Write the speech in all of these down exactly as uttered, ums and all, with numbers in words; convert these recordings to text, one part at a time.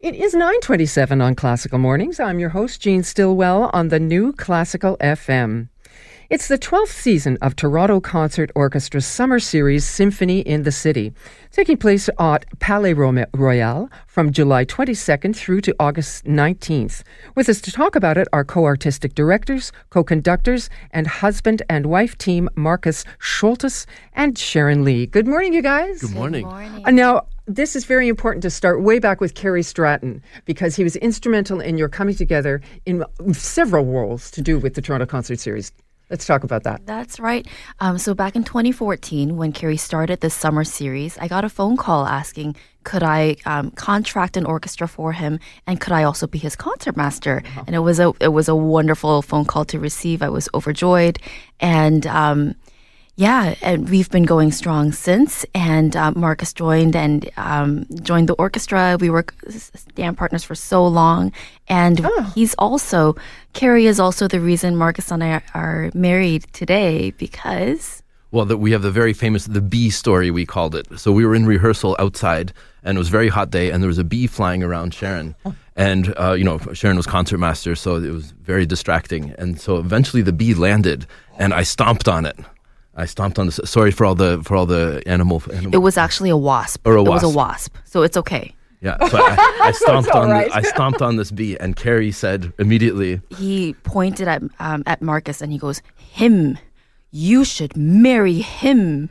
It is nine twenty-seven on Classical Mornings. I'm your host, Jean Stillwell, on the new Classical F M. It's the twelfth season of Toronto Concert Orchestra's summer series, Symphony in the City, taking place at Palais Royal from July twenty-second through to August nineteenth. With us to talk about it are co-artistic directors, co-conductors, and husband and wife team Marcus Scholtes and Sharon Lee. Good morning, you guys. Good morning. Good morning. Uh, now, this is very important to start way back with Kerry Stratton, because he was instrumental in your coming together in several roles to do with the Toronto Concert Series. Let's talk about that. That's right. Um, so back in twenty fourteen, when Kerry started this summer series, I got a phone call asking, could I um, contract an orchestra for him, and could I also be his concertmaster? Uh-huh. And it was a it was a wonderful phone call to receive. I was overjoyed, and um, yeah, and we've been going strong since. And uh, Marcus joined and um, joined the orchestra. We were stand partners for so long, and oh. he's also Kerry is also the reason Marcus and I are married today, because well, the, we have the very famous the bee story, we called it. So we were in rehearsal outside, and it was a very hot day, and there was a bee flying around Sharon. Oh. And, uh, you know, Sharon was concertmaster, so it was very distracting. And so eventually the bee landed, and I stomped on it. I stomped on the. Sorry for all the for all the animal. animal it was actually a wasp. Or a wasp. It was a wasp, so it's okay. Yeah, so I, I stomped on right. the, I stomped on this bee, and Kerry said immediately. He pointed at um, at Marcus, and he goes, "Him, you should marry him."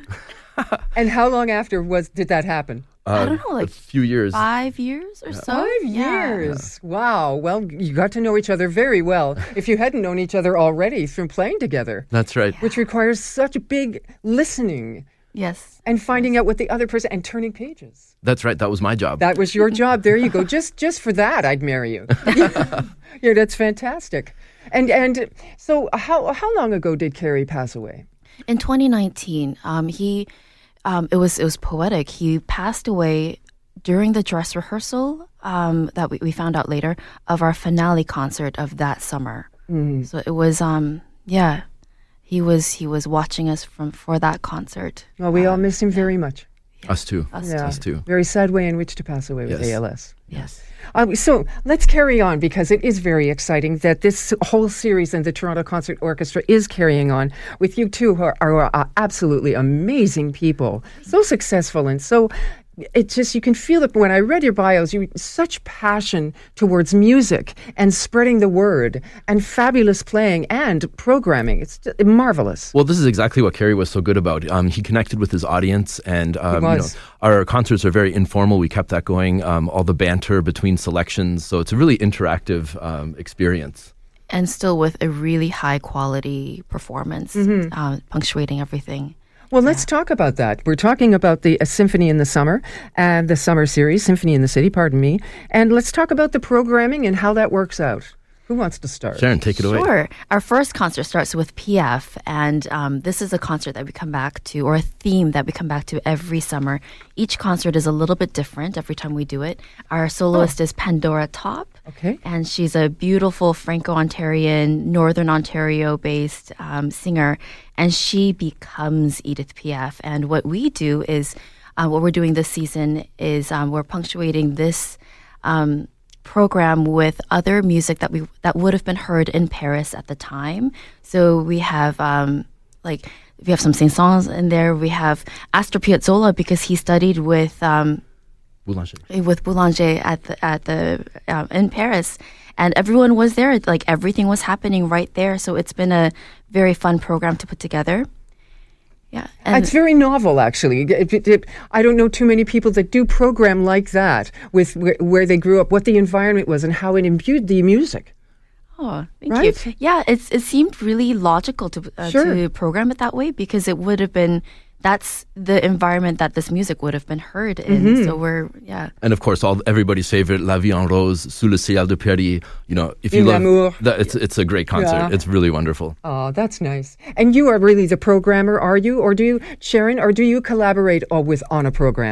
And how long after was did that happen? Uh, I don't know, like a few years. Five years or so. Five yeah. years. Yeah. Wow. Well, you got to know each other very well. If you hadn't known each other already through playing together. That's right. Which requires such big listening. Yes. And finding yes. out what the other person, and turning pages. That's right. That was my job. That was your job. There you go. Just just for that, I'd marry you. Yeah, that's fantastic. And and so how how long ago did Kerry pass away? In twenty nineteen, um, he, um, it was it was poetic. He passed away during the dress rehearsal um, that we, we found out later of our finale concert of that summer. Mm. So it was, um, yeah, he was he was watching us from for that concert. Well, we um, all miss him yeah. very much. Yeah. Us too. Us, yeah. too. Us too. Very sad way in which to pass away with yes. A L S. Yes. Um, so let's carry on, because it is very exciting that this whole series and the Toronto Concert Orchestra is carrying on with you two, who are, are uh, absolutely amazing people, so successful and so. It just, you can feel it when I read your bios, you such passion towards music and spreading the word and fabulous playing and programming. It's marvelous. Well, this is exactly what Kerry was so good about. Um, he connected with his audience, and um, you know, our concerts are very informal. We kept that going, um, all the banter between selections. So it's a really interactive um, experience. And still with a really high quality performance, mm-hmm. uh, punctuating everything. Well, let's talk about that. We're talking about the uh, Symphony in the Summer and the summer series, Symphony in the City, pardon me. And let's talk about the programming and how that works out. Who wants to start? Sharon, take it away. Sure. Our first concert starts with P F, and um, this is a concert that we come back to, or a theme that we come back to every summer. Each concert is a little bit different every time we do it. Our soloist oh. is Pandora Top. Okay. And she's a beautiful Franco-Ontarian, Northern Ontario-based um, singer, and she becomes Edith Piaf. And what we do is, uh, what we're doing this season is um, we're punctuating this um, program with other music that we that would have been heard in Paris at the time. So we have um, like we have some Saint-Saëns in there. We have Astor Piazzolla, because he studied with. Um, Boulanger. With Boulanger at the at the um, in Paris, and everyone was there. Like everything was happening right there. So it's been a very fun program to put together. Yeah, and it's very novel, actually. It, it, it, I don't know too many people that do program like that with where, where they grew up, what the environment was, and how it imbued the music. Oh, thank right? you. Yeah, it's it seemed really logical to uh, sure. to program it that way, because it would have been. That's the environment that this music would have been heard in. Mm-hmm. So we're, yeah. And of course, all everybody's favorite, La Vie en Rose, Sous le ciel de Paris. You know, if you In love l'amour. that, it's it's a great concert. Yeah. It's really wonderful. Oh, that's nice. And you are really the programmer, are you? Or do you, Sharon, or do you collaborate all with on a program?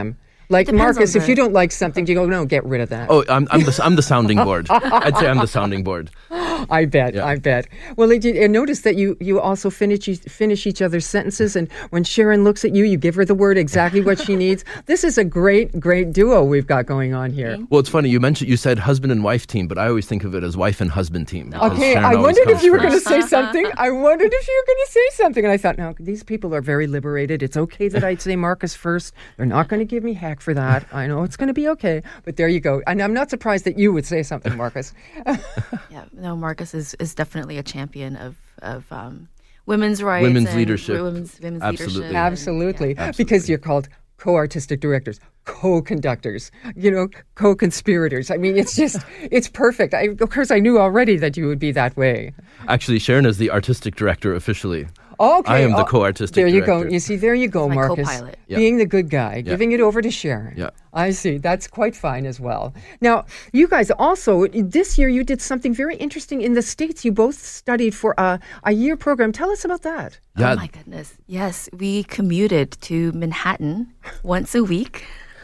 Like Depends Marcus, on if you the- don't like something, do you go, no, get rid of that. Oh, I'm, I'm the I'm the sounding board. I'd say I'm the sounding board. I bet, Yeah. I bet. Well, I, did, I noticed that you, you also finish each, finish each other's sentences, and when Sharon looks at you, you give her the word exactly what she needs. This is a great, great duo we've got going on here. Well, it's funny you mentioned you said husband and wife team, but I always think of it as wife and husband team. because Okay, Sharon I always wondered if comes you were going to first. say something. I wondered if you were going to say something. And I thought, no, these people are very liberated. It's okay that I say Marcus first. They're not going to give me heck for that. I know it's going to be okay. But there you go. And I'm not surprised that you would say something, Marcus. Yeah, no, Marcus is, is definitely a champion of of um, women's rights, Women's and leadership. women's women's Absolutely. leadership, and- Absolutely. yeah. Because you're called co-artistic directors, co-conductors, you know, co-conspirators. I mean, it's just, it's perfect. I, of course, I knew already that you would be that way. Actually, Sharon is the artistic director officially. Okay. I am the oh, co-artistic There you go. director. You see, there you go, He's my Marcus. co-pilot. Yeah. Being the good guy, giving it over to Sharon. Yeah. I see. That's quite fine as well. Now, you guys also, this year you did something very interesting in the States. You both studied for a, a year program. Tell us about that. Yeah. Oh my goodness. Yes, we commuted to Manhattan once a week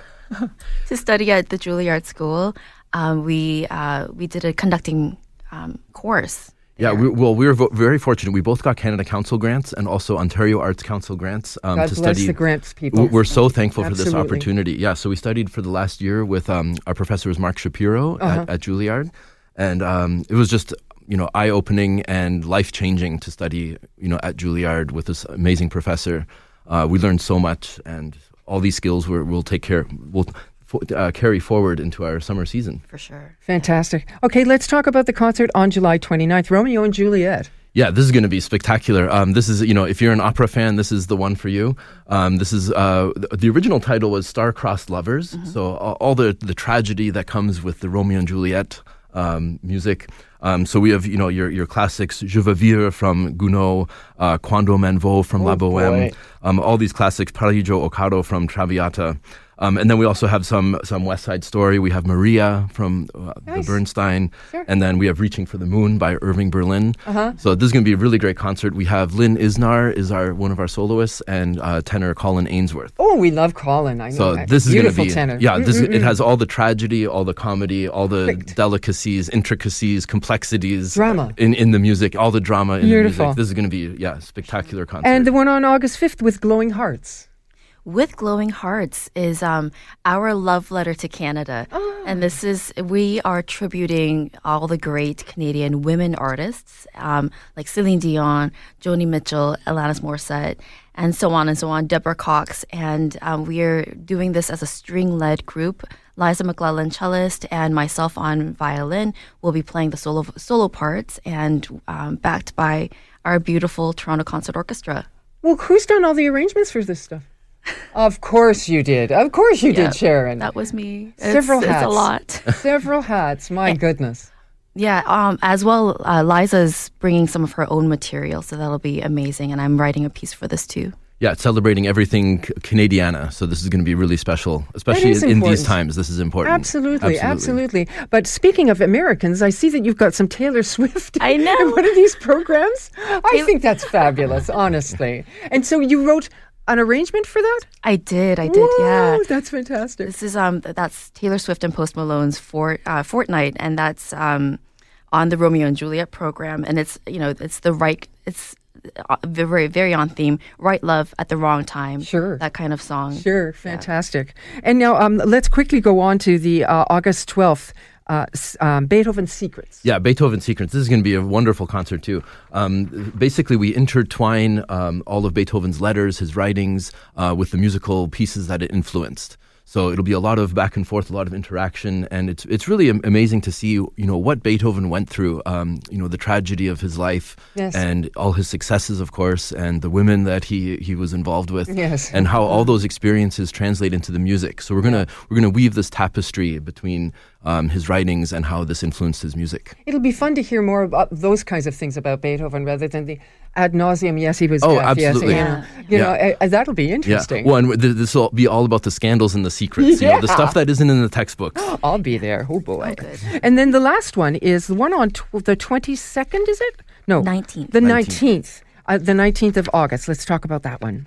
to study at the Juilliard School. Um, we uh, we did a conducting um, course. Yeah, there. we, well, we were vo- very fortunate. We both got Canada Council grants and also Ontario Arts Council grants um, God to bless study. the grants people. W- We're so thankful for this Absolutely. opportunity. Yeah, so we studied for the last year with um, our professor was Mark Shapiro Uh-huh. at, at Juilliard, and um, it was just you know eye opening and life changing to study you know at Juilliard with this amazing professor. Uh, we learned so much, and all these skills we're, we'll take care. We'll fo- uh, carry forward into our summer season. For sure. Fantastic. Okay, let's talk about the concert on July twenty-ninth, Romeo and Juliet. Yeah, this is going to be spectacular. Um, this is, you know, if you're an opera fan, this is the one for you. Um, this is uh, the, the original title was Star-Crossed Lovers. Mm-hmm. So all, all the the tragedy that comes with the Romeo and Juliet um, music. Um, so we have, you know, your your classics, Je veux vivre from Gounod, uh, Quando man vo from Oh, La Bohème, boy. um, all these classics, Paradiso Ocado from Traviata. Um, and then we also have some some West Side Story. We have Maria from uh, Nice. the Bernstein. Sure. And then we have Reaching for the Moon by Irving Berlin. Uh-huh. So this is going to be a really great concert. We have Lynn Isnar is our one of our soloists, and uh, tenor Colin Ainsworth. Oh, we love Colin. I know So that. this is going to Beautiful be tenor. yeah. This Mm-mm-mm. it has all the tragedy, all the comedy, all the Perfect. delicacies, intricacies, complexities, Drama. in in the music, all the drama in Beautiful. the music. This is going to be yeah, spectacular concert. And the one on August fifth with Glowing Hearts. With Glowing Hearts is um, our love letter to Canada. And this is, we are tributing all the great Canadian women artists um, like Celine Dion, Joni Mitchell, Alanis Morissette, and so on and so on, Deborah Cox. And um, we are doing this as a string-led group. Liza McClellan, cellist, and myself on violin will be playing the solo solo parts and um, backed by our beautiful Toronto Concert Orchestra. Well, who's done all the arrangements for this stuff? Of course you did. Of course you Yeah, did, Sharon. That was me. Several it's, hats. It's a lot. Several hats. My goodness. Yeah, um, as well, uh, Liza's bringing some of her own material, so that'll be amazing. And I'm writing a piece for this too. yeah, it's celebrating everything C- Canadiana. So this is going to be really special, especially is in, in these important. times. This is important. Absolutely, absolutely. But speaking of Americans, I see that you've got some Taylor Swift I know. in one of these programs. I Taylor- think that's fabulous, honestly. And so you wrote an arrangement for that? I did, I did, yeah. Whoa, that's fantastic. This is um, th- that's Taylor Swift and Post Malone's Fort uh, Fortnight, and that's um, on the Romeo and Juliet program, and it's you know it's the right it's uh, very very on theme, right love at the wrong time, Sure. that kind of song. Sure, fantastic. And now um, let's quickly go on to the uh, August twelfth, uh, s- um, Beethoven Secrets. Yeah, Beethoven Secrets. This is going to be a wonderful concert too. Um, basically, we intertwine um, all of Beethoven's letters, his writings, uh, with the musical pieces that it influenced. So it'll be a lot of back and forth, a lot of interaction, and it's it's really am- amazing to see you know what Beethoven went through. Um, you know the tragedy of his life, Yes. and all his successes, of course, and the women that he he was involved with, Yes. and how all those experiences translate into the music. So we're gonna we're gonna weave this tapestry between um, his writings and how this influenced his music. It'll be fun to hear more about those kinds of things about Beethoven rather than the ad nauseum, yes, he was Oh, deaf, yes, absolutely. you know, you know Yeah. uh, uh, that'll be interesting. Yeah. Well, and th- this will be all about the scandals and the secrets. You know, the Yeah. stuff that isn't in the textbooks. I'll be there. Oh, boy. Oh, good. And then the last one is the one on tw- the twenty-second, is it? No. nineteenth. The nineteenth. nineteenth. Uh, the nineteenth of August. Let's talk about that one.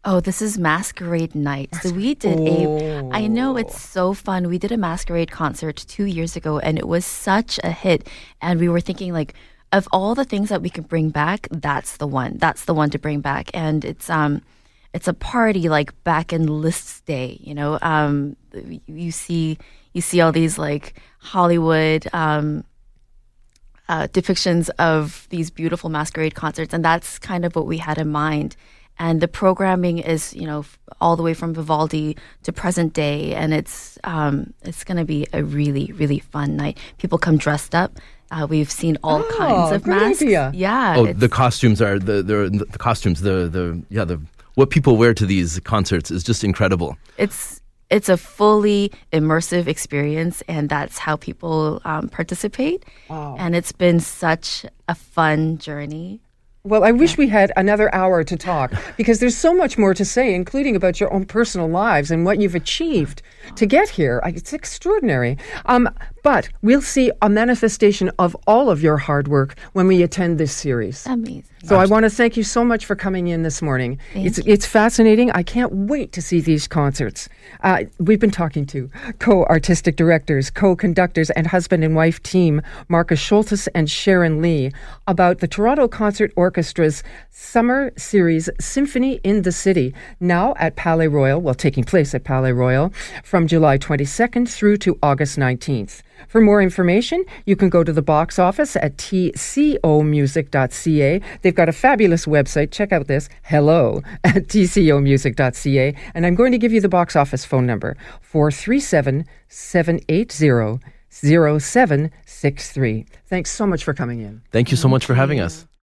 Oh, this is Masquerade Night. So we did a, I know it's so fun. We did a Masquerade concert two years ago and it was such a hit. And we were thinking like, of all the things that we can bring back, that's the one. That's the one to bring back. And it's um, it's a party like back in Liszt's day, you know. Um, you see you see all these like Hollywood um, uh, depictions of these beautiful masquerade concerts. And that's kind of what we had in mind. And the programming is, you know, f- all the way from Vivaldi to present day, and it's um, it's going to be a really, really fun night. People come dressed up. Uh, we've seen all Oh, kinds of great masks. idea. Yeah. Oh, it's- the costumes are the the the costumes the the yeah the what people wear to these concerts is just incredible. it's it's a fully immersive experience, and that's how people um, participate. Wow. And it's been such a fun journey. Well, I wish we had another hour to talk because there's so much more to say, including about your own personal lives and what you've achieved to get here. I- It's extraordinary. Um, but we'll see a manifestation of all of your hard work when we attend this series. Amazing. So I want to thank you so much for coming in this morning. Thank it's it's fascinating. I can't wait to see these concerts. Uh, we've been talking to co-artistic directors, co-conductors, and husband and wife team Marcus Schultes and Sharon Lee about the Toronto Concert Orchestra's summer series Symphony in the City, now at Palais Royal, well, taking place at Palais Royal from July twenty-second through to August nineteenth. For more information, you can go to the box office at t c o music dot c a. They've got a fabulous website. Check out this, hello, at t c o music dot c a. And I'm going to give you the box office phone number, four three seven, seven eight zero, zero seven six three. Thanks so much for coming in. Thank you so much for having us.